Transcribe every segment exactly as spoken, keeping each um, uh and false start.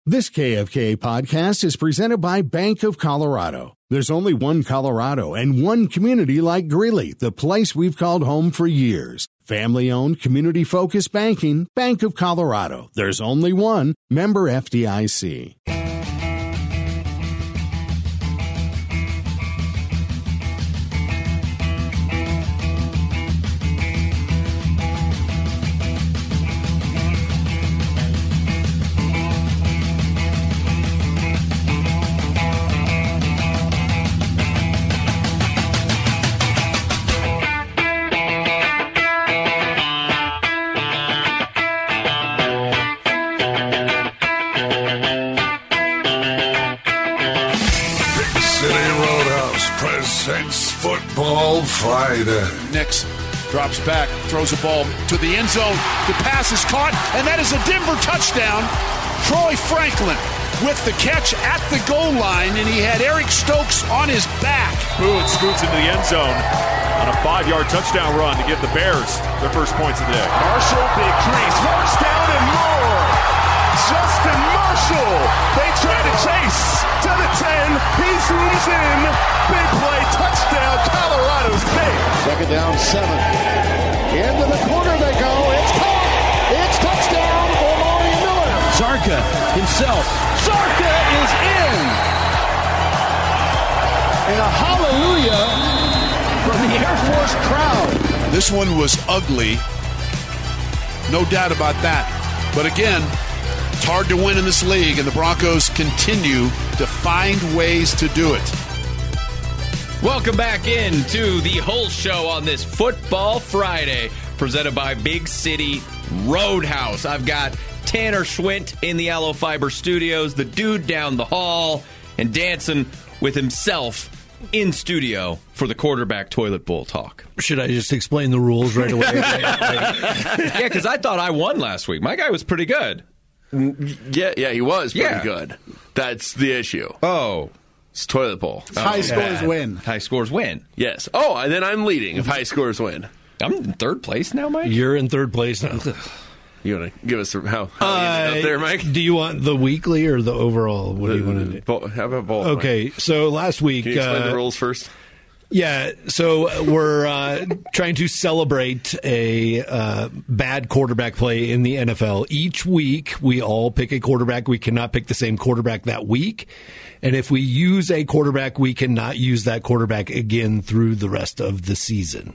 This K F K podcast is presented by Bank of Colorado. There's only one Colorado and one community like Greeley, the place we've called home for years. Family-owned, community-focused banking, Bank of Colorado. There's only one. Member F D I C. Football Friday. Nix drops back, throws a ball to the end zone. The pass is caught, and that is a Denver touchdown. Troy Franklin with the catch at the goal line, and he had Eric Stokes on his back. Boone scoots into the end zone on a five-yard touchdown run to give the Bears their first points of the day. Marshall, big crease, first down and more. Justin Marshall, they try to chase to the ten. He zooms in. Big play, touchdown, Colorado State. Second down, seven. Into the corner they go. It's caught. It's touchdown, Omari Miller. Zarka himself. Zarka is in. And a hallelujah from the Air Force crowd. This one was ugly. No doubt about that. But again, it's hard to win in this league, and the Broncos continue to find ways to do it. Welcome back into the whole show on this Football Friday, presented by Big City Roadhouse. I've got Tanner Schwint in the Aloe Fiber Studios, the dude down the hall, and dancing with himself in studio for the quarterback toilet bowl talk. Should I just explain the rules right away? Yeah, because I thought I won last week. My guy was pretty good. Yeah, yeah, he was pretty Yeah. good. That's the issue. Oh. It's toilet bowl. It's high scores win. High scores win. Yes. Oh, and then I'm leading if high scores win. I'm in third place now, Mike? You're in third place now. You want to give us a, how, how Uh, you ended up there, Mike? Do you want the weekly or the overall? What do you want to do? Bo- How about both? Okay, Mike? so last week... Can you explain uh, the rules first? Yeah, so we're uh, trying to celebrate a uh, bad quarterback play in the N F L. Each week, we all pick a quarterback. We cannot pick the same quarterback that week. And if we use a quarterback, we cannot use that quarterback again through the rest of the season.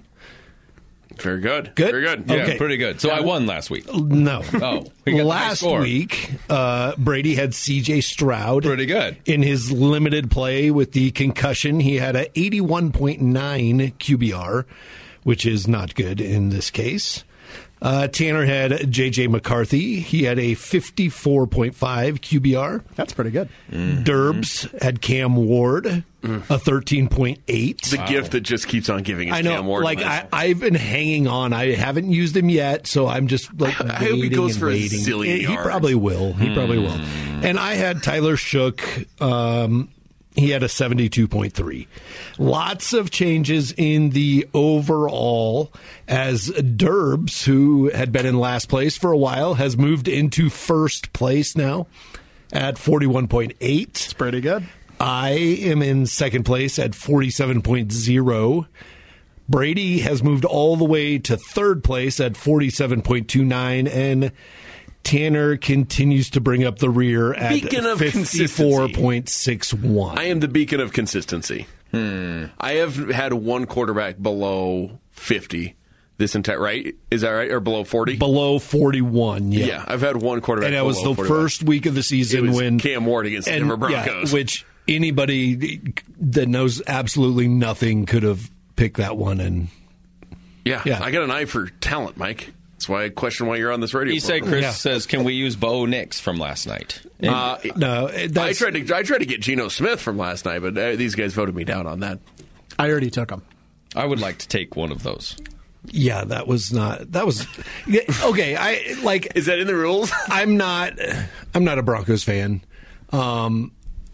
Very good. Good? Very good. Yeah, Okay. pretty good. So I won last week. No. Oh, we got the high last score. week, uh, Brady had C J Stroud. Pretty good. In his limited play with the concussion, he had a eighty-one point nine Q B R, which is not good in this case. Uh, Tanner had J J McCarthy. He had a fifty-four point five Q B R. That's pretty good. Mm-hmm. Derbs had Cam Ward, a thirteen point eight. The wow. gift that just keeps on giving. Is I know, Cam Ward like I, I've been hanging on. I haven't used him yet, so I'm just like I, I waiting hope he goes and for waiting. a zillion He yards. probably will. He hmm. probably will. And I had Tyler Shook. Um, he had a seventy-two point three. Lots of changes in the overall as Derbs, who had been in last place for a while, has moved into first place now at forty-one point eight. It's pretty good. I am in second place at forty-seven point oh. Brady has moved all the way to third place at forty-seven point two nine, and Tanner continues to bring up the rear at fifty-four point six one. I am the beacon of consistency. Hmm. I have had one quarterback below fifty this entire, right? Is that right? Or below forty? Below forty-one, yeah. Yeah, I've had one quarterback and that below was the forty-one. First week of the season it was when Cam Ward against and, the Denver Broncos. Yeah, which anybody that knows absolutely nothing could have picked that one. And yeah, yeah. I got an eye for talent, Mike. That's why I question why you're on this radio. You say Chris yeah. says, "Can we use Bo Nix from last night?" Uh, no, I tried to. I tried to get Geno Smith from last night, but uh, these guys voted me down on that. I already took him. I would like to take one of those. Yeah, that was not. That was okay. I like. Is that in the rules? I'm not. I'm not a Broncos fan. Um,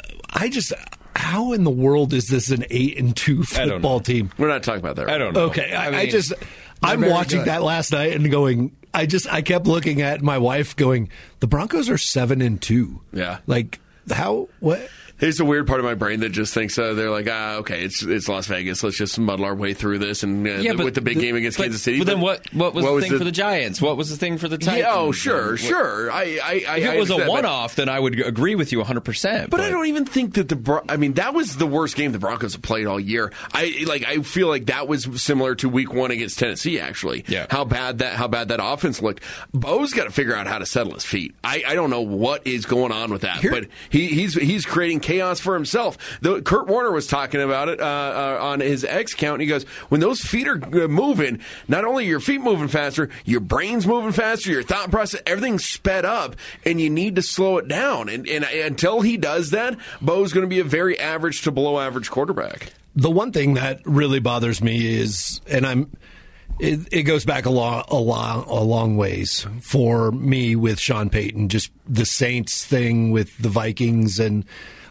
I just. How in the world is this an eight and two football team? We're not talking about that. Right? I don't know. Okay, I, I, mean, I just. I'm watching good. that last night and going, I just I kept looking at my wife going, the Broncos are seven and two. Yeah. Like how what Here's the weird part of my brain that just thinks uh, they're like, ah, okay, it's it's Las Vegas. Let's just muddle our way through this, and uh, yeah, the, with the big the, game against but, Kansas City. But then what? What was what the was thing the, for the Giants? What was the thing for the Titans? Yeah, oh, sure, what, sure. I, I, I, if I it was a understand, one-off, then I would agree with you one hundred percent. But, but I don't even think that the. Bron- I mean, that was the worst game the Broncos have played all year. I like. I feel like that was similar to Week One against Tennessee. Actually, yeah. How bad that how bad that offense looked. Bo's got to figure out how to settle his feet. I, I don't know what is going on with that, Here, but he, he's he's creating chaos for himself. The, Kurt Warner was talking about it uh, uh, on his X account, and he goes, when those feet are moving, not only are your feet moving faster, your brain's moving faster, your thought process, everything's sped up, and you need to slow it down. And, and until he does that, Bo's going to be a very average to below average quarterback. The one thing that really bothers me is, and I'm, it, it goes back a long, a long, a long ways for me with Sean Payton, just the Saints thing with the Vikings and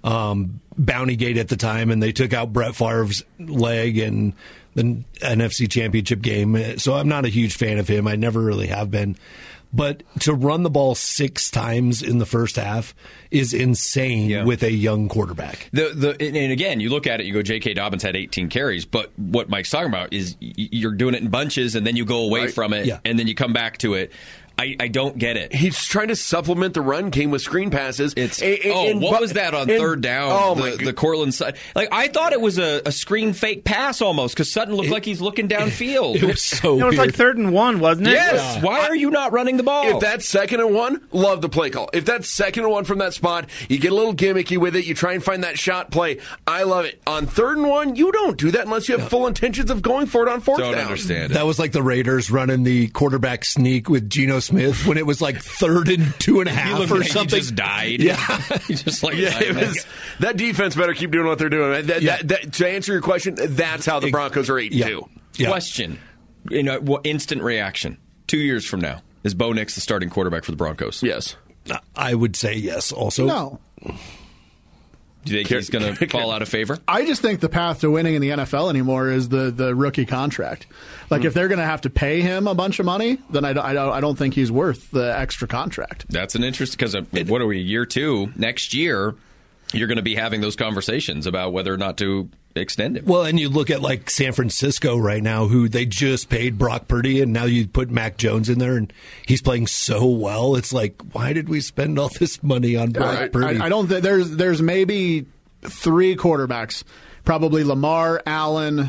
um, Bountygate at the time, and they took out Brett Favre's leg and the N F C Championship game. So I'm not a huge fan of him. I never really have been. But to run the ball six times in the first half is insane yeah. with a young quarterback. The the and again, you look at it, you go, J K. Dobbins had eighteen carries, but what Mike's talking about is you're doing it in bunches, and then you go away right. from it, yeah. and then you come back to it. I, I don't get it. He's trying to supplement the run game with screen passes. It's and, oh, and, what but, was that on and, third down? Oh the, my the Cortland side. Like I thought it was a, a screen fake pass almost because Sutton looked it, like he's looking downfield. It was so. It was weird. like third and one, wasn't it? Yes. Yeah. Why are you not running the ball? If that's second and one, love the play call. If that's second and one from that spot, you get a little gimmicky with it. You try and find that shot play. I love it. On third and one, you don't do that unless you have full intentions of going for it on fourth don't down. Don't understand it. That was like the Raiders running the quarterback sneak with Geno Smith when it was like third and two and a half or like something. He just died. Yeah, he just like yeah. It was, that defense better keep doing what they're doing. That, yeah. that, that, to answer your question, that's how the Broncos are eight and yeah. two. Yeah. Question, you know, what instant reaction? Two years from now, is Bo Nix the starting quarterback for the Broncos? Yes, I would say yes. Also, no. Do you think he's going to fall out of favor? I just think the path to winning in the N F L anymore is the, the rookie contract. Like, mm. if they're going to have to pay him a bunch of money, then I, I, I don't think he's worth the extra contract. That's an interest because what are we, year two? Next year, you're going to be having those conversations about whether or not to extend him. Well, and you look at like San Francisco right now, who they just paid Brock Purdy, and now you put Mac Jones in there, and he's playing so well. It's like, why did we spend all this money on Brock I, Purdy? I, I don't think there's there's maybe three quarterbacks, probably Lamar, Allen,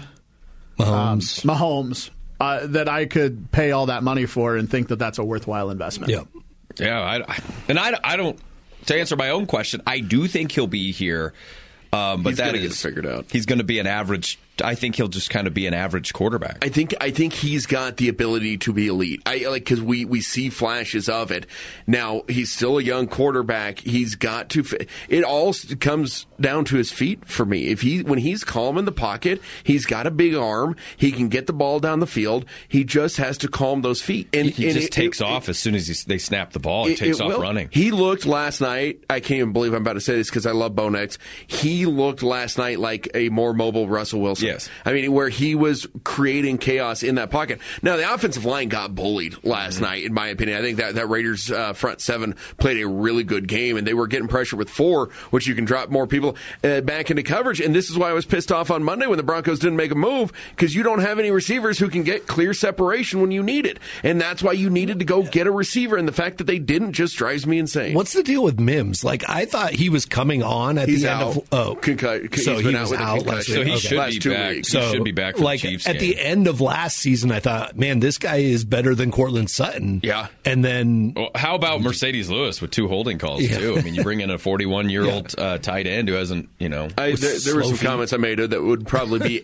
Mahomes, um, Mahomes, uh, that I could pay all that money for and think that that's a worthwhile investment. Yeah, yeah, I, and I, I don't. To answer my own question, I do think he'll be here. Um, but he's that gonna is get figured out. He's going to be an average. I think he'll just kind of be an average quarterback. I think I think he's got the ability to be elite. I like because we, we see flashes of it. Now he's still a young quarterback. He's got to. It all comes down to his feet for me. If he when he's calm in the pocket, he's got a big arm. He can get the ball down the field. He just has to calm those feet. And he and just it, takes it, off it, as soon as he, they snap the ball. He it, takes it off will. running. He looked last night. I can't even believe I'm about to say this because I love Bo Nix. He looked last night like a more mobile Russell Wilson. Yes, I mean where he was creating chaos in that pocket. Now, the offensive line got bullied last mm-hmm. night, in my opinion. I think that, that Raiders uh, front seven played a really good game, and they were getting pressure with four, which you can drop more people uh, back into coverage. And this is why I was pissed off on Monday when the Broncos didn't make a move, because you don't have any receivers who can get clear separation when you need it. And that's why you needed to go get a receiver, and the fact that they didn't just drives me insane. What's the deal with Mims? Like, I thought he was coming on at he's the out. end of... Oh, Concu- so he's he been was out, with out a last So he okay. should last be two back. weeks. He So, should be back for like, the Chiefs at game. the end of last season, I thought, man, this guy is better than Cortland Sutton. Yeah. And then... Well, how about Mercedes Lewis with two holding calls, yeah. too? I mean, you bring in a forty-one-year-old yeah. uh, tight end who hasn't, you know... I, there there were some feet. comments I made that would probably be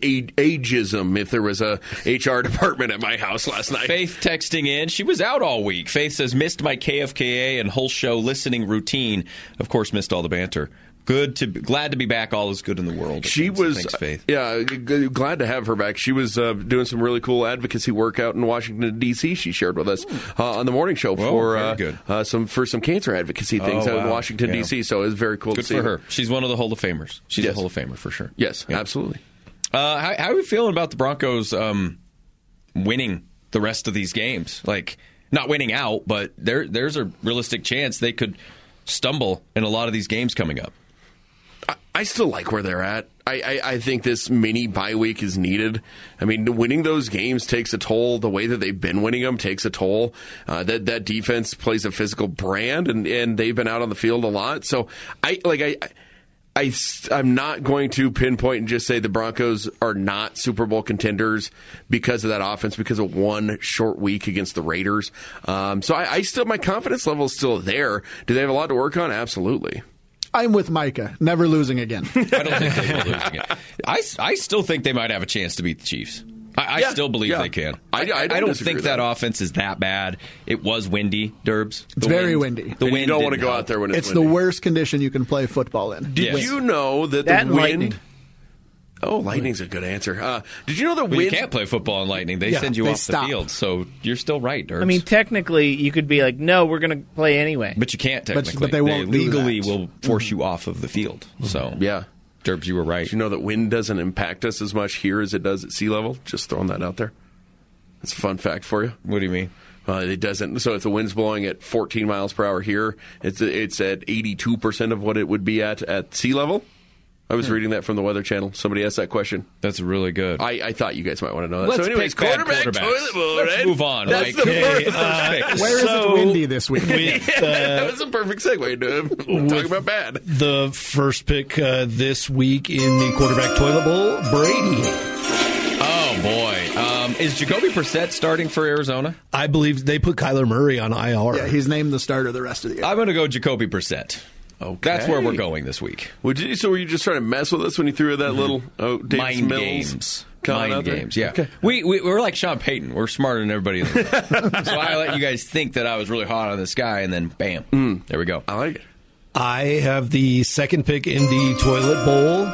ageism if there was a H R department at my house last night. Faith texting in. She was out all week. Faith says, missed my K F K A and whole show listening routine. Of course, missed all the banter. Good to glad to be back. All is good in the world. She was, Thanks, Faith. Yeah, g- glad to have her back. She was uh, doing some really cool advocacy work out in Washington D C. She shared with us uh, on the morning show Whoa, for very uh, good. Uh, some for some cancer advocacy things Oh, out in wow. Washington Yeah. D C. So it was very cool Good to see for her. She's one of the Hall of Famers. She's Yes. a Hall of Famer for sure. Yes, Yeah. absolutely. Uh, how, how are we feeling about the Broncos um, winning the rest of these games? Like, Not winning out, but there there's a realistic chance they could stumble in a lot of these games coming up. I, I still like where they're at. I, I, I think this mini bye week is needed. I mean, winning those games takes a toll. The way that they've been winning them takes a toll. Uh, that that defense plays a physical brand, and, and they've been out on the field a lot. So I like I. I, I'm not going to pinpoint and just say the Broncos are not Super Bowl contenders because of that offense, because of one short week against the Raiders. Um, so I, I still, my confidence level is still there. Do they have a lot to work on? Absolutely. I'm with Micah. Never losing again. I don't think they will lose again. I, I still think they might have a chance to beat the Chiefs. I, I yeah, still believe yeah. they can. I, I, I don't, I don't think think that, that offense is that bad. It was windy, Derbs. It's The very wind, windy. The and wind you don't want to didn't go help. out there when it's, It's windy. the worst condition you can play football in. Did Yes. you know that, That the and wind... lightning. Oh, lightning's a good answer. Uh, did you know the Well, wind... you can't play football in lightning. They Yeah, send you they off stop. the field, so you're still right, Derbs. I mean, technically, you could be like, no, we're going to play anyway. but you can't But- technically. but they won't do legally that. will force you off of the field. So Yeah. Derbs, you were right. Did you know that wind doesn't impact us as much here as it does at sea level? Just throwing that out there. That's a fun fact for you. What do you mean? Uh, it doesn't. So if the wind's blowing at fourteen miles per hour here, it's it's at eighty-two percent of what it would be at at sea level. I was reading that from the Weather Channel. Somebody asked that question. That's really good. I, I thought you guys might want to know that. Let's so anyways, pick bad quarterback, quarterbacks. toilet bowl, Let's right? move on, That's Mike. the Okay, first uh, pick. Where is So- it windy this week? With, uh, that was a perfect segue to talking about bad. the first pick uh, this week in the quarterback toilet bowl, Brady. Oh, boy. Um, is Jacoby Brissett starting for Arizona? I believe they put Kyler Murray on I R. Yeah, he's named the starter the rest of the year. I'm going to go Jacoby Brissett. Okay. That's where we're going this week. Would you, so were you just trying to mess with us when you threw that little oh, Davis Mind Mills games. comment Mind out there? games, yeah. Okay. We, we, we're like Sean Payton. We're smarter than everybody in the room. So I let you guys think that I was really hot on this guy, and then bam, Mm. there we go. I like it. I have the second pick in the toilet bowl.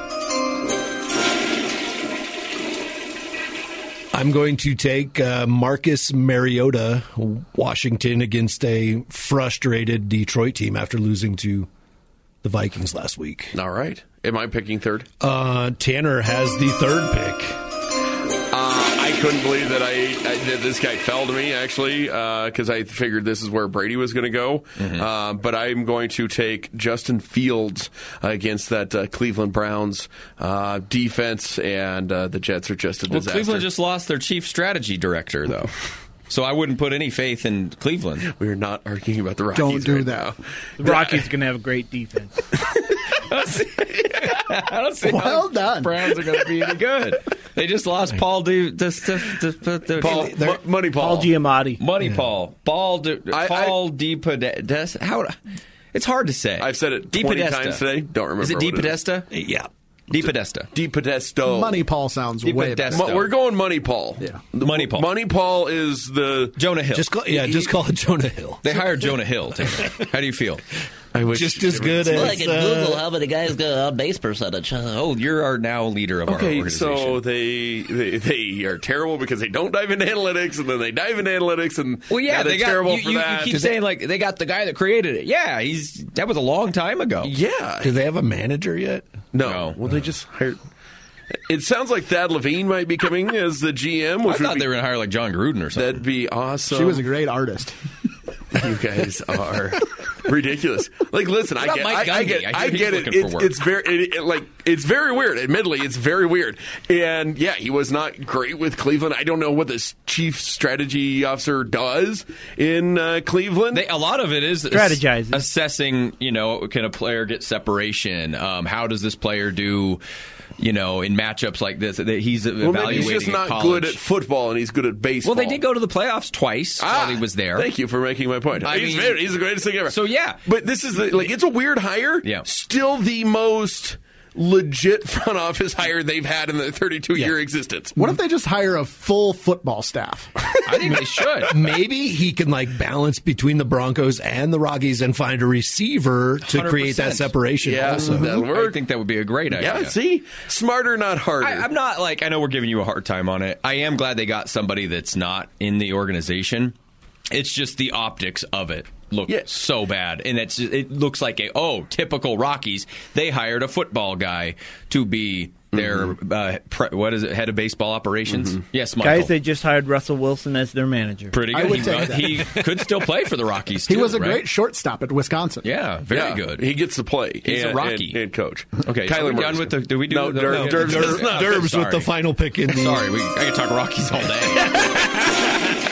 I'm going to take uh, Marcus Mariota, Washington, against a frustrated Detroit team after losing to the Vikings last week. All right. Am I picking third? Uh, Tanner has the third pick. Uh, I couldn't believe that I, I that this guy fell to me, actually, because I figured this is where Brady was going to go. Mm-hmm. Uh, but I'm going to take Justin Fields uh, against that uh, Cleveland Browns uh, defense, and uh, the Jets are just a Well, disaster. Cleveland just lost their chief strategy director, though. So I wouldn't put any faith in Cleveland. We're not arguing about the Rockies. Don't do right that. now. The Rockies are going to have a great defense. I don't see Well how done. the Browns are going to be any good. They just lost Paul D. D- D- D- D- Paul, D- Mo- Money Paul. Paul Giamatti. Money Paul. Paul D- I- Paul D. Podesta. How? It's hard to say. I've said it Di twenty Podesta. times today. Don't remember Is it what Di it is. Podesta? Yeah. Di Podesta. Di Podesto. Money Paul sounds Di way Podesta. better. Mo- We're going Money Paul. Yeah. The- Money Paul. Money Paul is the. Jonah Hill. Just call, yeah, just call it Jonah Hill. They hired Jonah Hill. Taylor. How do you feel? I wish Just as good as. Well, I can uh, Google how many guys got on base percentage. Oh, you're our now leader of our Okay, organization. so they, they they are terrible because they don't dive into analytics, and then they dive into analytics, and Well, yeah, now they they're got. terrible You, for you, that. you keep saying like they got the guy that created it. Yeah, he's that was a long time ago. yeah, Do they have a manager yet? no. No. Well, they just hired. It sounds like Thad Levine might be coming as the G M. I Which would thought be, they were going to hire like John Gruden or something. that'd be awesome. She was a great artist. You guys are ridiculous. Like, listen, I about get, Mike I, I Gundy? get, I I hear get he's it. looking for It's, work. it's very, it, it, like, it's very weird. Admittedly, it's very weird. And yeah, he was not great with Cleveland. I don't know what this chief strategy officer does in uh, Cleveland. They, a lot of it is Strategizing. ass- assessing. You know, can a player get separation? Um, how does this player do? You know, in matchups like this, that he's well, evaluating. maybe he's just in not college. good at football, and he's good at baseball. Well, they did go to the playoffs twice Ah, while he was there. Thank you for making my point. I he's, mean- very, he's the greatest thing ever. So yeah, But this is the, like, it's a weird hire. Yeah. Still the most legit front office hire they've had in their thirty-two year existence. What if they just hire a full football staff? I think they should. Maybe he can like balance between the Broncos and the Rockies and find a receiver to one hundred create that percent. separation. Yeah, also. that'll I work. think that would be a great idea. Yeah, see? Smarter, not harder. I, I'm not like I know we're giving you a hard time on it. I am glad they got somebody that's not in the organization. It's just the optics of it look Yeah. so bad, and it's it looks like a oh typical Rockies. They hired a football guy to be their uh, pre- what is it, head of baseball operations. Mm-hmm. Yes, Michael. Guys, they just hired Russell Wilson as their manager. Pretty I good. would He, take that. he could still play for the Rockies, too, He was a right? great shortstop at Wisconsin. Yeah, very Yeah, good. He gets to play. He's a and, Rocky. And, and coach. Okay, so Kyler we done Murray's with the? good. Do we do No, the? Derb- no, Derb's Derb- does not. Derbs Sorry. with the final pick in the. Sorry, we, I could talk Rockies all day.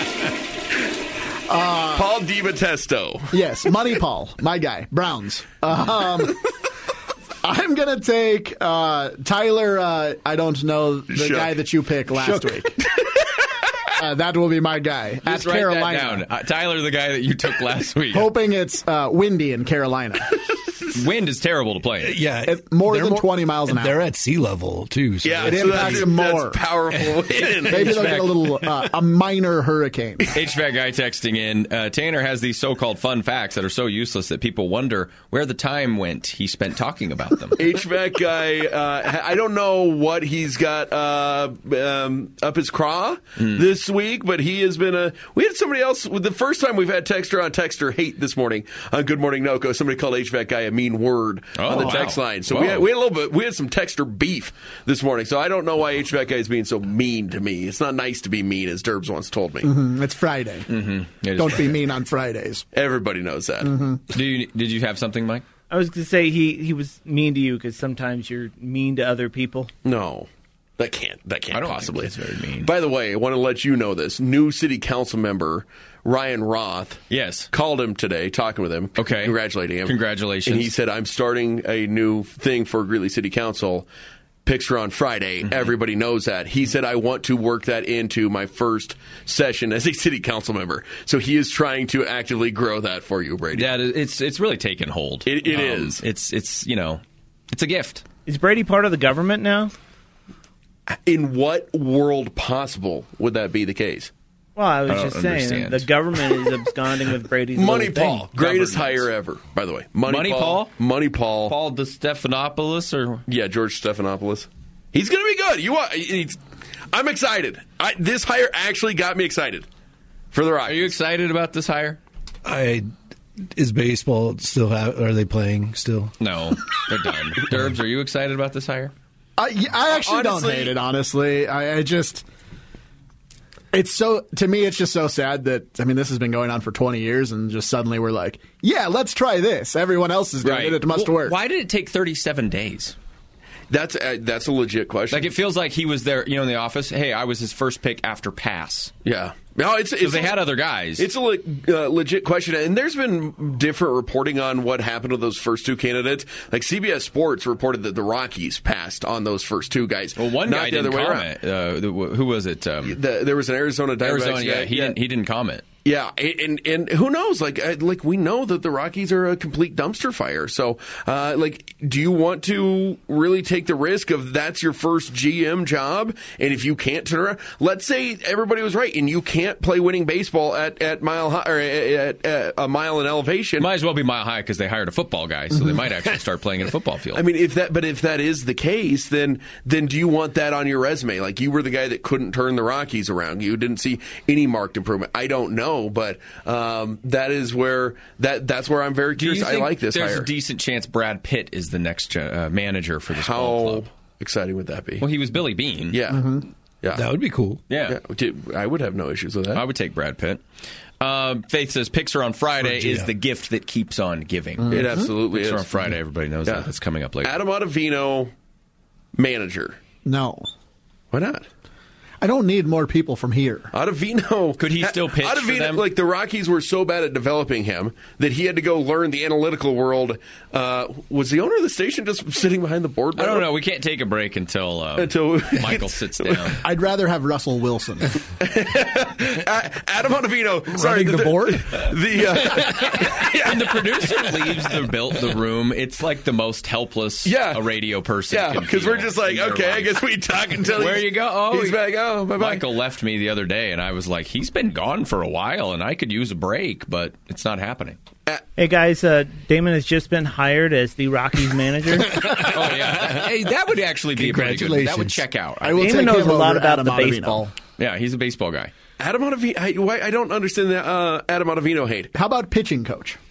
Uh, Paul DiMattesto. Yes, Money Paul, my guy, Browns. Um, I'm going to take uh, Tyler, uh, I don't know, the Shook. guy that you picked last Shook. week. Uh, that will be my guy. Just at write Carolina. that down. Uh, Tyler, the guy that you took last week. Hoping it's uh, windy in Carolina. Wind is terrible to play. Yeah, It- more they're than twenty miles an and They're hour. at sea level too. So Yeah, It so impacts that's, him more. That's powerful wind. Maybe they'll get a little, uh, a minor hurricane. H V A C guy texting in, uh, Tanner has these so-called fun facts that are so useless that people wonder where the time went he spent talking about them. H V A C guy, uh, I don't know what he's got uh, um, up his craw Mm. this week, but he has been a. We had somebody else, the first time we've had Texter on Texter hate this morning on Good Morning Noco, somebody called H V A C guy a mean word Oh, on the wow. text line. So Whoa. we had, we had a little bit, we had some Texter beef this morning. So I don't know why H V A C guy is being so mean to me. It's not nice to be mean, as Derbs once told me. Mm, It's Friday. Mm-hmm. It is Don't Friday. be mean on Fridays. Everybody knows that. Mm-hmm. Do you, did you have something, Mike? I was going to say he, he was mean to you because sometimes you're mean to other people. No. That can't. That can't I don't possibly. think that's very mean. By the way, I want to let you know this. New city council member Ryan Roth. Yes. Called him today, talking with him. Okay. Congratulating him. Congratulations. And he said, I'm starting a new thing for Greeley City Council. Picks are on Friday. Mm-hmm. Everybody knows that. He said, I want to work that into my first session as a city council member. So he is trying to actively grow that for you, Brady. Yeah, it's it's really taken hold. It, it Um, is. It's it's you know, it's a gift. Is Brady part of the government now? In what world possible would that be the case? Well, I was I don't just saying understand. the government is absconding with Brady's Money little Paul, thing. greatest Governance. hire ever, by the way. Money, Money Paul? Money Paul. Paul De Stephanopoulos or Yeah, George Stephanopoulos. He's going to be good. You, want- he's, I'm excited. I, this hire actually got me excited for the are Rockies. you excited about this hire? I is baseball still? Have, are they playing still? No, they're done. Derbs, are you excited about this hire? I, yeah, I actually Honestly- don't hate it, honestly. I, I just. It's so, to me, it's just so sad that, I mean, this has been going on for twenty years, and just suddenly we're like, yeah, let's try this. Everyone else is doing it. It must Well, work. Why did it take thirty-seven days? That's a, that's a legit question. Like, it feels like he was there, you know, in the office. Hey, I was his first pick after pass. yeah. No, it's, Because it's they had other guys. It's a le- uh, legit question, and there's been different reporting on what happened to those first two candidates. Like C B S Sports reported that the Rockies passed on those first two guys. well, one not guy the didn't other way comment. Uh, the, who was it? Um, The, there was an Arizona Diamondbacks Arizona. guy. Yeah, he didn't. He didn't comment. Yeah, and and who knows? Like, uh, like we know that the Rockies are a complete dumpster fire. So, uh, like, do you want to really take the risk of that's your first G M job? And if you can't turn around, let's say everybody was right, and you can't play winning baseball at at mile high or at, at a mile in elevation. Might as well be mile high because they hired a football guy, so they might actually start playing in a football field. I mean, if that, but if that is the case, then then do you want that on your resume? Like, you were the guy that couldn't turn the Rockies around. You didn't see any marked improvement. I don't know, but um, that is where that that's where I'm very Do you curious. I think like this there's hire. a decent chance Brad Pitt is the next uh, manager for this How ball club? exciting would that be? Well, he was Billy Bean. Yeah, yeah, That would be cool. Yeah. yeah. Dude, I would have no issues with that. I would take Brad Pitt. Um, Faith says picks are on Friday For Gio. is the gift that keeps on giving. It absolutely Picks is. are on Friday. Everybody knows Yeah. that. That's coming up later. Adam Ottavino, manager. No. Why not? I don't need more people from here. Ottavino. Could he still pitch for Ottavino, them? like, the Rockies were so bad at developing him that he had to go learn the analytical world. Uh, was the owner of the station just sitting behind the board? I don't know. We can't take a break until, uh, Until Michael sits down. I'd rather have Russell Wilson. Adam Ottavino. Sorry, Running the board? The uh, When the producer leaves the built the room, it's like the most helpless Yeah. a radio person yeah, can because feel we're just like, in their okay, I life. guess we talk until Where he's- you go? Oh, he's he- back. Oh, bye bye. Michael left me the other day, and I was like, he's been gone for a while, and I could use a break, but it's not happening. Hey guys, uh, Damon has just been hired as the Rockies manager. Oh yeah, hey, that would actually be pretty good. That would Congratulations. check out. I will Damon take knows him a lot over about Adam the Ottavino. baseball. Yeah, he's a baseball guy. Adam Ottavino. I, why, I don't understand that uh, Adam Ottavino hate. How about pitching coach?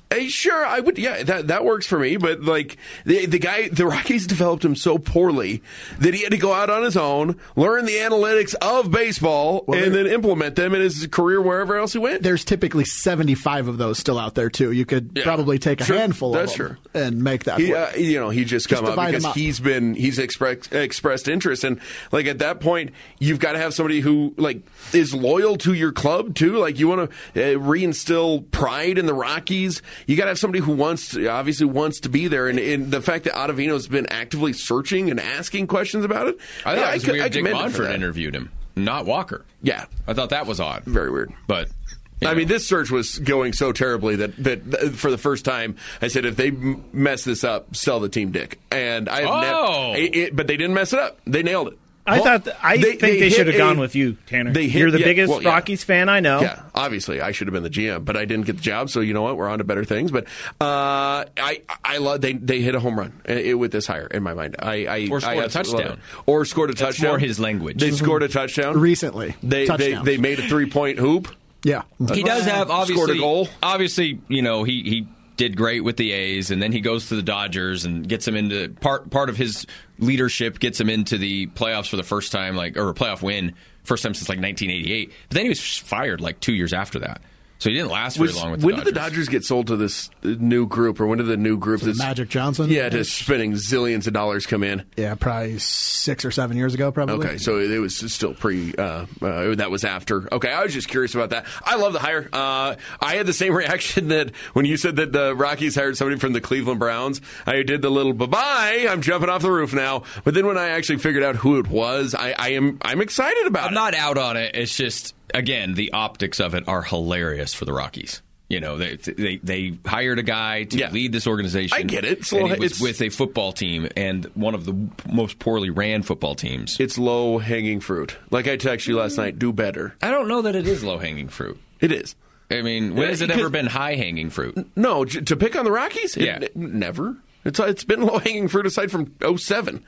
Hey, sure, I would. Yeah, that that works for me. But like the the guy, the Rockies developed him so poorly that he had to go out on his own, learn the analytics of baseball, well, and then implement them in his career wherever else he went. There's typically seventy-five of those still out there too. You could yeah. probably take a sure. handful That's of them true. and make that he, work. Uh, you know, he just, just come up because up. he's been he's expressed expressed interest, and like at that point, you've got to have somebody who like is loyal to your club too. Like you want to uh, reinstill pride in the Rockies. You got to have somebody who wants to, obviously wants to be there, and, and the fact that Ottavino's been actively searching and asking questions about it. I thought yeah, it was I, weird. I Dick Monfort interviewed him, not Walker. Yeah, I thought that was odd. Very weird, but. You know. I mean, this search was going so terribly that, that, that for the first time, I said, if they m- mess this up, sell the team, Dick. And I, oh. ne- it, it, but they didn't mess it up. They nailed it. I well, thought th- I they, think they, they should have gone with you, Tanner. They hit, You're the yeah, biggest well, yeah. Rockies fan I know. Yeah, obviously I should have been the G M, but I didn't get the job. So you know what? We're on to better things. But uh, I, I love they they hit a home run with this hire in my mind. I, I or scored I a touchdown. Or scored a That's touchdown. more his language. They scored a touchdown recently. They they, they made a three point hoop. Yeah, he does have obviously scored a goal. Obviously, you know he he. did great with the A's, and then he goes to the Dodgers and gets him into part part of his leadership gets him into the playoffs for the first time, like or a playoff win, first time since like nineteen eighty-eight. But then he was fired like two years after that, so he didn't last very was, long with the when Dodgers. When did the Dodgers get sold to this new group, or when did the new group, so this, Magic Johnson? Yeah, just spending zillions of dollars come in. Yeah, probably six or seven years ago, probably. Okay, so it was still pre. Uh, uh, that was after. Okay, I was just curious about that. I love the hire. Uh, I had the same reaction that when you said that the Rockies hired somebody from the Cleveland Browns. I did the little bye bye. I'm jumping off the roof now. But then when I actually figured out who it was, I, I am I'm excited about I'm it. I'm not out on it. It's just again the optics of it are hilarious for the Rockies. You know, they they, they hired a guy to yeah. lead this organization. I get it. It's and low, he was it's, with a football team and one of the most poorly ran football teams. It's low-hanging fruit. Like I texted you last night, do better. I don't know that it is low-hanging fruit. It is. I mean, when has it ever been high-hanging fruit? No, to pick on the Rockies? Yeah. It, never. It's It's been low-hanging fruit aside from oh seven.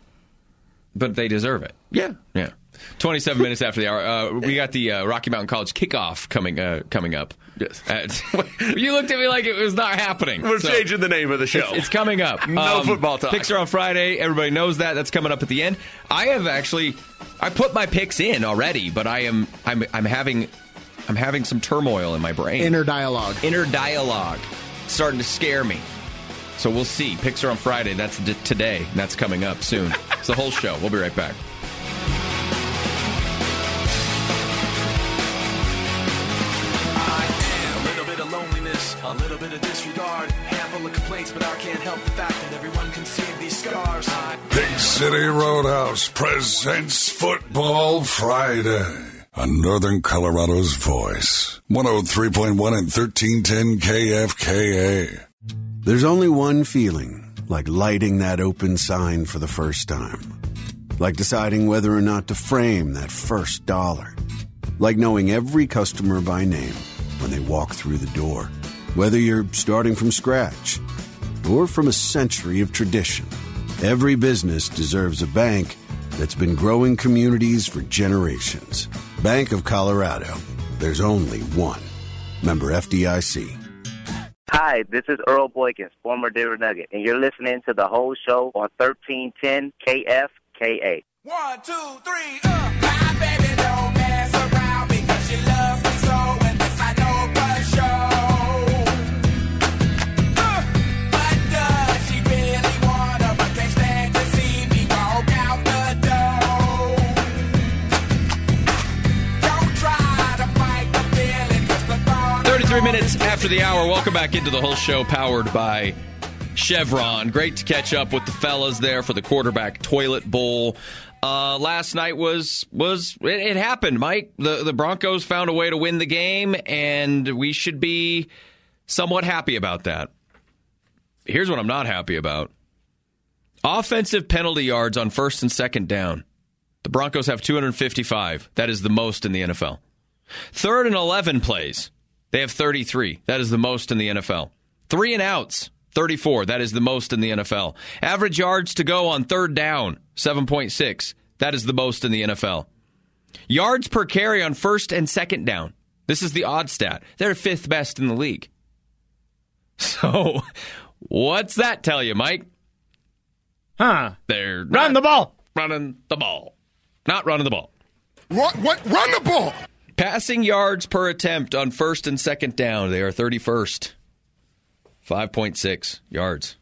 But they deserve it. Yeah. Yeah. twenty-seven minutes after the hour. Uh, we got the uh, Rocky Mountain College kickoff coming uh, coming up. Yes. Uh, you looked at me like it was not happening. We're so changing the name of the show. It's, it's coming up. no um, football talk. Picks are on Friday. Everybody knows that. That's coming up at the end. I have actually, I put my picks in already, but I am, I'm, I'm having, I'm having some turmoil in my brain. Inner dialogue. Inner dialogue, starting to scare me. So we'll see. Picks are on Friday. That's d- today. That's coming up soon. It's the whole show. We'll be right back. A little bit of disregard, handful of complaints, but I can't help the fact that everyone can see these scars. Big City Roadhouse presents Football Friday on Northern Colorado's Voice, one oh three point one and thirteen ten K F K A. There's only one feeling, like lighting that open sign for the first time. Like deciding whether or not to frame that first dollar. Like knowing every customer by name when they walk through the door. Whether you're starting from scratch or from a century of tradition, every business deserves a bank that's been growing communities for generations. Bank of Colorado. There's only one. Member F D I C. Hi, this is Earl Boykins, former Denver Nugget, and you're listening to the whole show on thirteen ten K F K A. One, two, three, uh. My baby don't mess around because she loves me so, and this I know for sure. thirty-three minutes after the hour. Welcome back into the whole show, powered by Chevron. Great to catch up with the fellas there for the quarterback toilet bowl. Uh, last night was was it, it happened, Mike. The the Broncos found a way to win the game, and we should be somewhat happy about that. Here's what I'm not happy about: offensive penalty yards on first and second down. The Broncos have two hundred fifty-five. That is the most in the N F L. Third and eleven plays. They have thirty-three. That is the most in the N F L. Three and outs, thirty-four. That is the most in the N F L. Average yards to go on third down, seven point six. That is the most in the N F L. Yards per carry on first and second down. This is the odd stat. They're fifth best in the league. So, what's that tell you, Mike? Huh? They're Run the ball. Running the ball. Not running the ball. What? What? Run the ball. Passing yards per attempt on first and second down. They are thirty-first. five point six yards.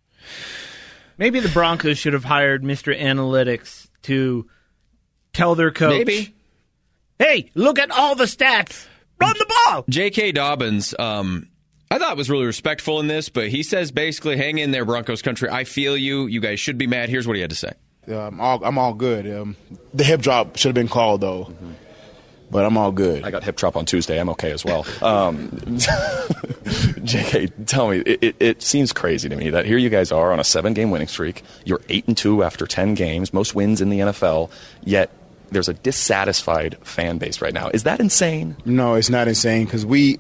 Maybe the Broncos should have hired Mister Analytics to tell their coach, Maybe. Hey, look at all the stats. Run the ball. J K. Dobbins, um, I thought was really respectful in this, but he says basically, hang in there, Broncos country. I feel you. You guys should be mad. Here's what he had to say. Yeah, I'm all, I'm all good. Um, the hip drop should have been called, though. Mm-hmm. But I'm all good. I got hip drop on Tuesday. I'm okay as well. Um, J K, tell me, it, it, it seems crazy to me that here you guys are on a seven-game winning streak. You're eight and two after ten games, most wins in the N F L, yet there's a dissatisfied fan base right now. Is that insane? No, it's not insane because we,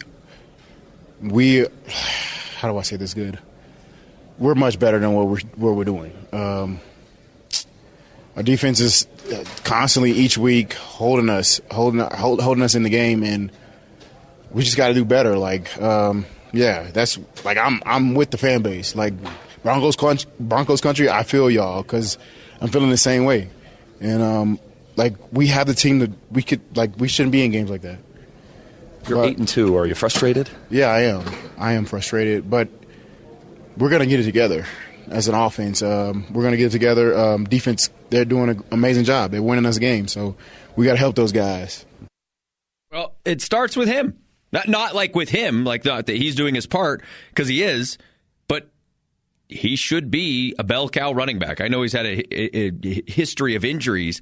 we, how do I say this good? We're much better than what we're, what we're doing. Um, our defense is constantly each week holding us, holding, hold, holding us in the game, and we just got to do better. Like, um, yeah, that's like I'm, I'm with the fan base. Like Broncos, Broncos country, I feel y'all because I'm feeling the same way, and um, like we have the team that we could, like we shouldn't be in games like that. You're but, eight and two. Are you frustrated? Yeah, I am. I am frustrated, but we're gonna get it together. As an offense, um, we're going to get it together. Um, defense, they're doing an amazing job. They're winning us games, so we got to help those guys. Well, it starts with him. Not not like with him, like not that he's doing his part, because he is, but he should be a bell cow running back. I know he's had a, a, a history of injuries,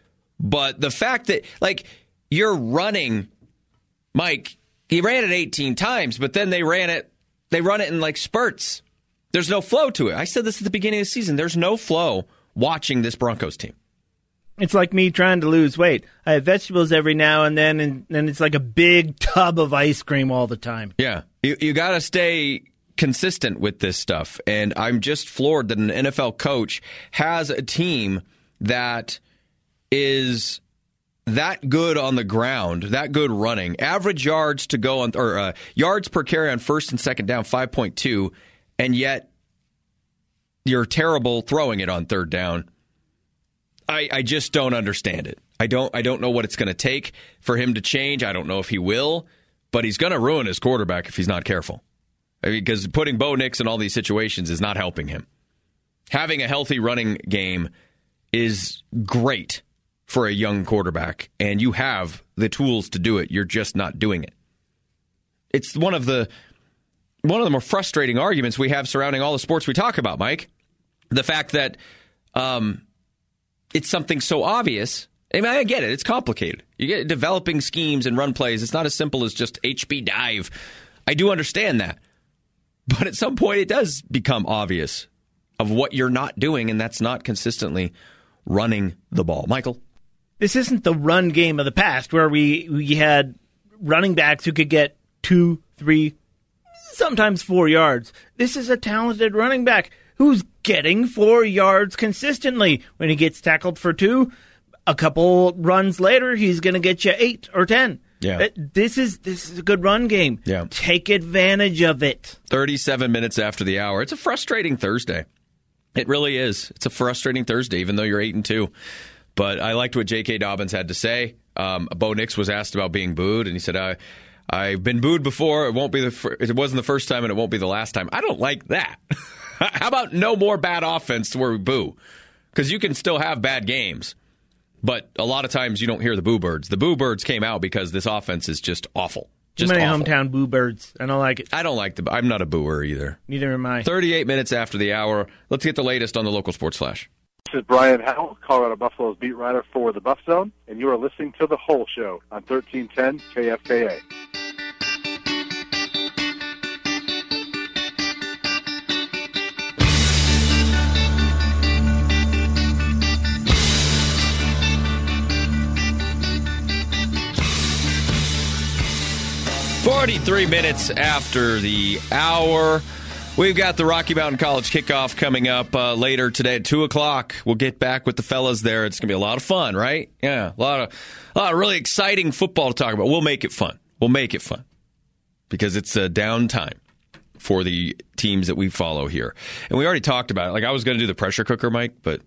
but the fact that, like, you're running, Mike, he ran it eighteen times, but then they ran it, they run it in, like, spurts. There's no flow to it. I said this at the beginning of the season. There's no flow watching this Broncos team. It's like me trying to lose weight. I have vegetables every now and then, and then it's like a big tub of ice cream all the time. Yeah. You, you got to stay consistent with this stuff. And I'm just floored that an N F L coach has a team that is that good on the ground, that good running. Average yards to go on, or uh, yards per carry on first and second down, five point two. And yet, you're terrible throwing it on third down. I, I just don't understand it. I don't I don't know what it's going to take for him to change. I don't know if he will, but he's going to ruin his quarterback if he's not careful. I mean, because putting Bo Nix in all these situations is not helping him. Having a healthy running game is great for a young quarterback, and you have the tools to do it. You're just not doing it. It's one of the... One of the more frustrating arguments we have surrounding all the sports we talk about, Mike, the fact that um, it's something so obvious. I mean, I get it. It's complicated. You get developing schemes and run plays. It's not as simple as just H B dive. I do understand that. But at some point, it does become obvious of what you're not doing, and that's not consistently running the ball. Michael? This isn't the run game of the past where we, we had running backs who could get two, three, sometimes four yards. This is a talented running back who's getting four yards consistently. When he gets tackled for two, a couple runs later, he's going to get you eight or ten. Yeah. This is this is a good run game. Yeah. Take advantage of it. thirty-seven minutes after the hour. It's a frustrating Thursday. It really is. It's a frustrating Thursday, even though you're eight and two. But I liked what J K. Dobbins had to say. Um, Bo Nix was asked about being booed, and he said, I. I've been booed before. It won't be the. Fir- it wasn't the first time, and it won't be the last time. I don't like that. How about no more bad offense to where we boo? Because you can still have bad games, but a lot of times you don't hear the boo birds. The boo birds came out because this offense is just awful. Just Too many awful. hometown boo birds. I don't like it. I don't like the. I'm not a booer either. Neither am I. thirty-eight minutes after the hour. Let's get the latest on the local sports flash. This is Brian Howell, Colorado Buffalo's beat writer for the Buff Zone, and you are listening to The Whole Show on thirteen ten K F K A. forty-three minutes after the hour. We've got the Rocky Mountain College kickoff coming up uh, later today at two o'clock. We'll get back with the fellas there. It's going to be a lot of fun, right? Yeah, a lot of, a lot of really exciting football to talk about. We'll make it fun. We'll make it fun because it's uh, downtime for the teams that we follow here. And we already talked about it. Like, I was going to do the pressure cooker, Mike, but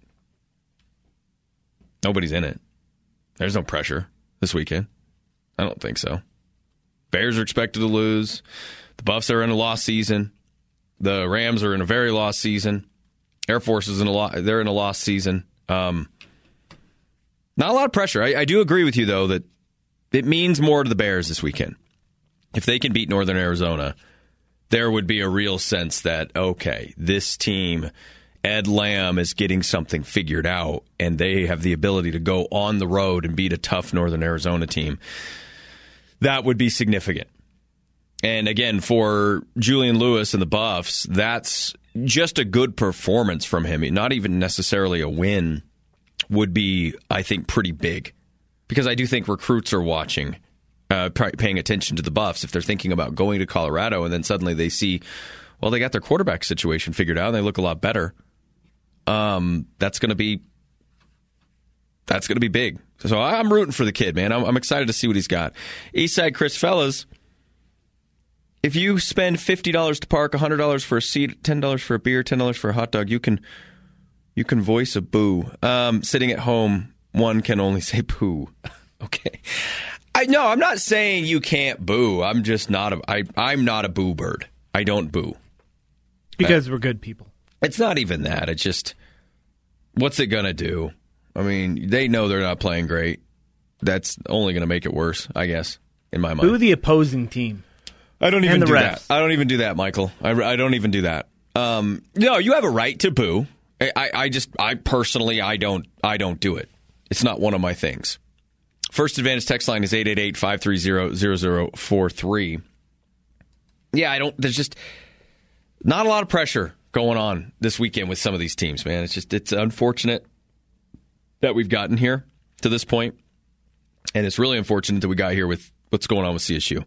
nobody's in it. There's no pressure this weekend. I don't think so. Bears are expected to lose. The Buffs are in a lost season. The Rams are in a very lost season. Air Force is in a lo- they're in a lost season. Um, not a lot of pressure. I, I do agree with you, though, that it means more to the Bears this weekend. If they can beat Northern Arizona, there would be a real sense that, okay, this team, Ed Lamb, is getting something figured out, and they have the ability to go on the road and beat a tough Northern Arizona team. That would be significant. And again, for Julian Lewis and the Buffs, that's just a good performance from him. Not even necessarily a win would be, I think, pretty big. Because I do think recruits are watching, uh, paying attention to the Buffs if they're thinking about going to Colorado, and then suddenly they see, well, they got their quarterback situation figured out and they look a lot better. Um, that's going to be that's going to be big. So I'm rooting for the kid, man. I'm, I'm excited to see what he's got. Eastside Chris Fellas, if you spend fifty dollars to park, one hundred dollars for a seat, ten dollars for a beer, ten dollars for a hot dog, you can you can voice a boo. Um, sitting at home, one can only say boo. Okay. I no, I'm not saying you can't boo. I'm just not a I I'm not a boo bird. I don't boo. Because we're good people. It's not even that. It's just, what's it going to do? I mean, they know they're not playing great. That's only going to make it worse, I guess, in my mind. Boo the opposing team. I don't even and the do refs. that. I don't even do that, Michael. I, I don't even do that. Um, no, you have a right to boo. I, I, I just, I personally, I don't, I don't do it. It's not one of my things. First Advantage text line is eight eight eight, five three zero, zero zero four three. Yeah, I don't, there's just not a lot of pressure going on this weekend with some of these teams, man. It's just, it's unfortunate that we've gotten here to this point, and it's really unfortunate that we got here with what's going on with C S U.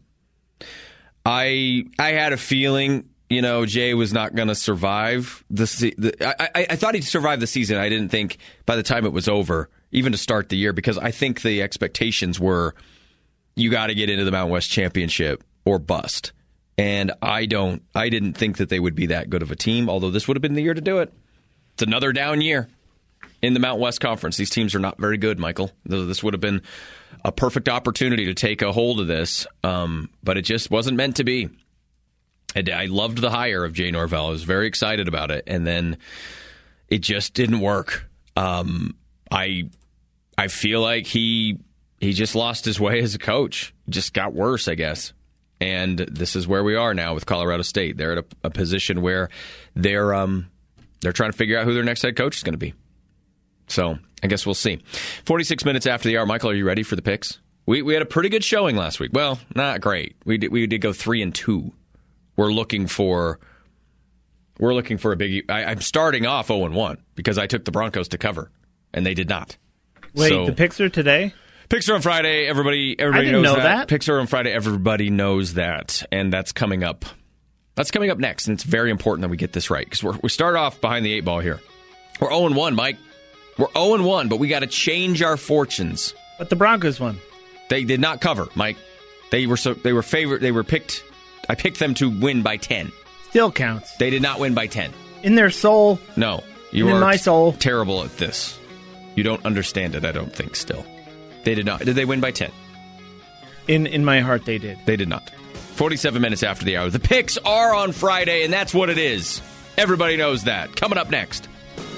I I had a feeling, you know, Jay was not going to survive the, se- the I, I I thought he'd survive the season. I didn't think by the time it was over, even to start the year, because I think the expectations were you got to get into the Mountain West Championship or bust. And I don't I didn't think that they would be that good of a team, although this would have been the year to do it. It's another down year in the Mountain West Conference. These teams are not very good, Michael. This would have been a perfect opportunity to take a hold of this, um, but it just wasn't meant to be. And I loved the hire of Jay Norvell. I was very excited about it, and then it just didn't work. Um, I I feel like he he just lost his way as a coach. Just got worse, I guess. And this is where we are now with Colorado State. They're at a, a position where they're um, they're trying to figure out who their next head coach is going to be. So I guess we'll see. forty-six minutes after the hour. Michael, are you ready for the picks? We we had a pretty good showing last week. Well, not great. We did, we did go three and two. We're looking for we're looking for a big. I, I'm starting off zero and one because I took the Broncos to cover, and they did not. Wait, so, the picks are today? Picks are on Friday. Everybody, everybody I didn't knows know that. that. Picks are on Friday. Everybody knows that, and that's coming up. That's coming up next, and it's very important that we get this right because we we start off behind the eight ball here. We're zero and one, Mike. We're zero and one, but we got to change our fortunes. But the Broncos won. They did not cover, Mike. They were so they were favored. They were picked. I picked them to win by ten. Still counts. They did not win by ten. In their soul. No, you in are my soul. Terrible at this. You don't understand it. I don't think. Still, they did not. Did they win by ten? In in my heart, they did. They did not. Forty-seven minutes after the hour. The picks are on Friday, and that's what it is. Everybody knows that. Coming up next.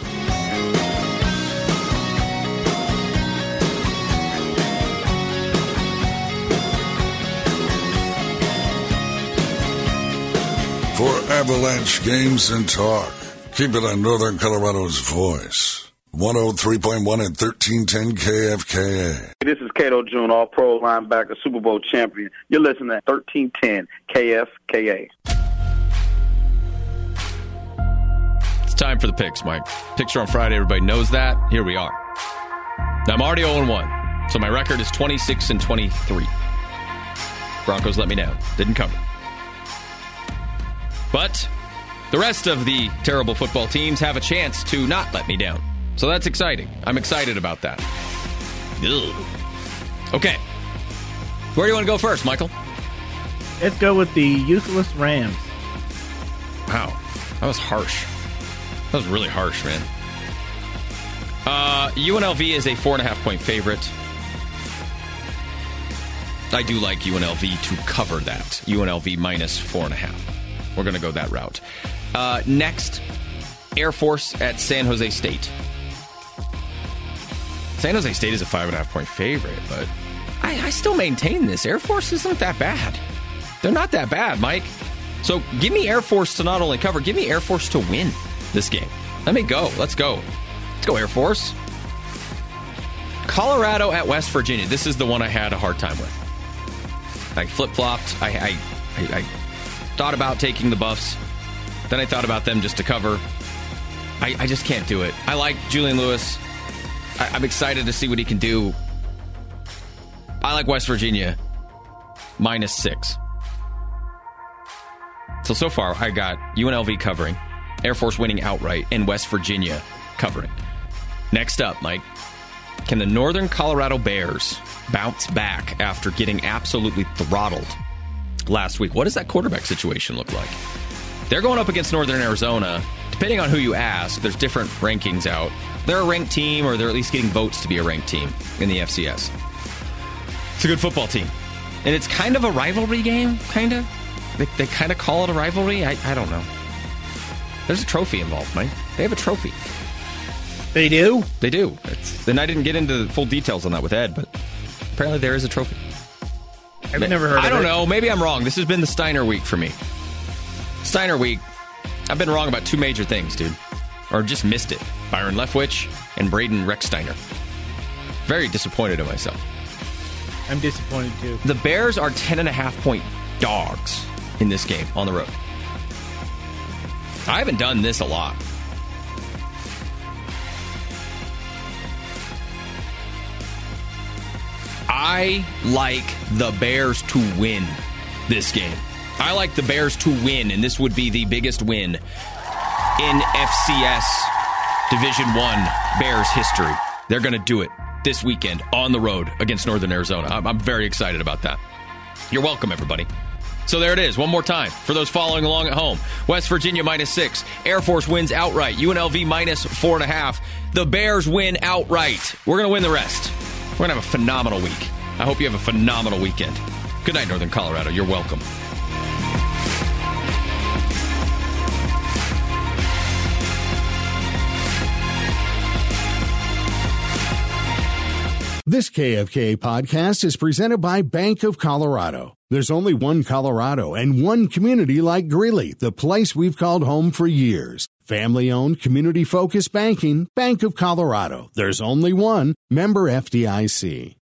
For Avalanche games and talk, keep it on Northern Colorado's voice. one oh three point one and thirteen ten K F K A. This is Cato June, all-pro linebacker, Super Bowl champion. You're listening to thirteen ten K F K A. It's time for the picks, Mike. Picks are on Friday. Everybody knows that. Here we are. Now, I'm already zero and one, so my record is twenty-six and twenty-three. Broncos let me down. Didn't cover. But the rest of the terrible football teams have a chance to not let me down. So that's exciting. I'm excited about that. Ugh. Okay. Where do you want to go first, Michael? Let's go with the useless Rams. Wow. That was harsh. That was really harsh, man. Uh, U N L V is a four and a half point favorite. I do like U N L V to cover that. U N L V minus four and a half. We're going to go that route. Uh, next, Air Force at San Jose State. San Jose State is a five and a half point favorite, but I, I still maintain this. Air Force isn't that bad. They're not that bad, Mike. So give me Air Force to not only cover, give me Air Force to win this game. Let me go. Let's go. Let's go, Air Force. Colorado at West Virginia. This is the one I had a hard time with. I flip-flopped. I, I, I, I thought about taking the Buffs. Then I thought about them just to cover. I, I just can't do it. I like Julian Lewis. I, I'm excited to see what he can do. I like West Virginia minus six. So, so far, I got U N L V covering, Air Force winning outright, and West Virginia covering. Next up, Mike, can the Northern Colorado Bears bounce back after getting absolutely throttled last week? What does that quarterback situation look like? They're going up against Northern Arizona. Depending on who you ask, there's different rankings out. They're a ranked team, or they're at least getting votes to be a ranked team in the F C S. It's a good football team. And it's kind of a rivalry game, kind of. They, they kind of call it a rivalry. I, I don't know. There's a trophy involved, Mike. They have a trophy. They do? They do. It's, and I didn't get into the full details on that with Ed, but apparently there is a trophy. I've never heard of it. I don't know. Maybe I'm wrong. This has been the Steiner week for me. Steiner week. I've been wrong about two major things, dude. Or just missed it. Byron Leftwich and Braden Recksteiner. Very disappointed in myself. I'm disappointed, too. The Bears are ten and a half point dogs in this game on the road. I haven't done this a lot. I like the Bears to win this game. I like the Bears to win, and this would be the biggest win in F C S Division One Bears history. They're going to do it this weekend on the road against Northern Arizona. I'm, I'm very excited about that. You're welcome, everybody. So there it is. One more time for those following along at home. West Virginia minus six. Air Force wins outright. U N L V minus four and a half. The Bears win outright. We're going to win the rest. We're going to have a phenomenal week. I hope you have a phenomenal weekend. Good night, Northern Colorado. You're welcome. This K F K A podcast is presented by Bank of Colorado. There's only one Colorado and one community like Greeley, the place we've called home for years. Family-owned, community-focused banking, Bank of Colorado. There's only one. Member F D I C.